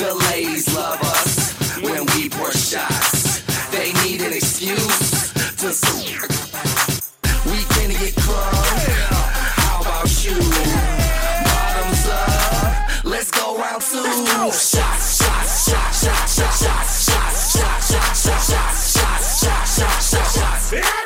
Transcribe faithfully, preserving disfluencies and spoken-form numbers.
The ladies love us when we pour shots. They need an excuse to sue. We finna get crunk. How about you? Bottoms up. Let's go round two. Shots, shots, shots, shots, shots, shots, shots, shots, shots, shots, shots, shots, shots, shots, shots.